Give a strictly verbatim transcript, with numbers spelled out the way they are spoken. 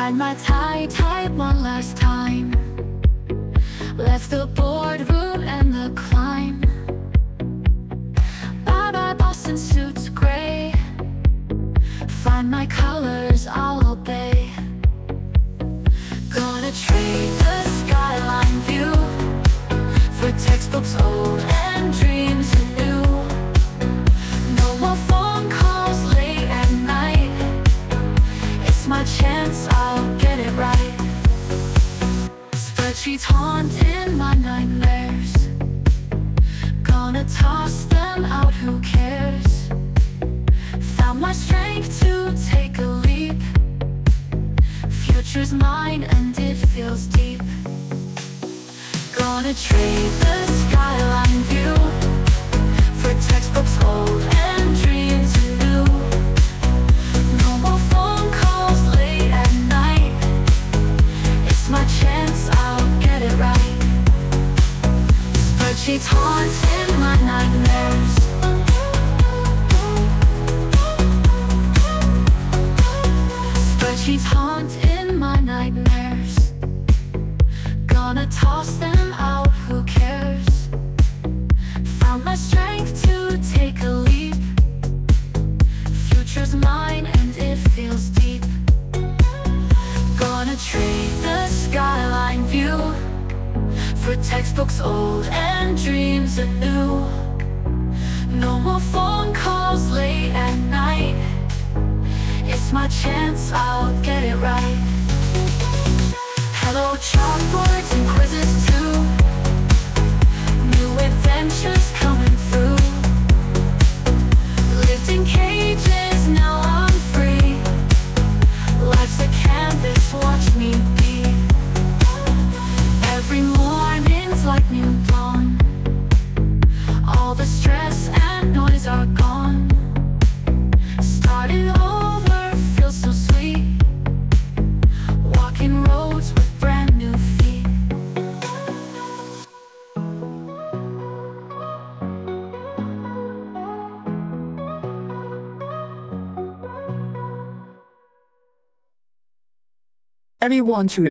Find my tie, type one last time. Left the boardroom and the climb. Bye-bye Boston suits gray. Find my colors, I'll obey. Gonna trade the skyline view for textbooks old and dreams new. No more phone calls late at night. It's my chance, I'll get it right. Spreadsheets haunting my nightmares. Gonna toss them out, who cares? Found my strength to take a leap. Future's mine and it feels deep. Gonna trade the skyline view for textbooks old and dreams new. No more phone calls late at night. It's my chance, I'll get it right. Spreadsheets haunting my nightmares. Spreadsheets haunting my nightmares. Gonna toss them out, who cares? Found my strength to take a leap. Future's mine and it feels deep. Gonna trade the skyline view for textbooks old and dreams anew. No more phone calls late at night. It's my chance, I'll get it right. Hello chalkboards and quizzes too. New adventures coming through. Lived in cages, now I'm free. Life's a canvas, watch me be. Every morning's like new dawn. All the stress and noise are gone. Starting over feels so sweet. Walking roads with brand new feet. Anyone to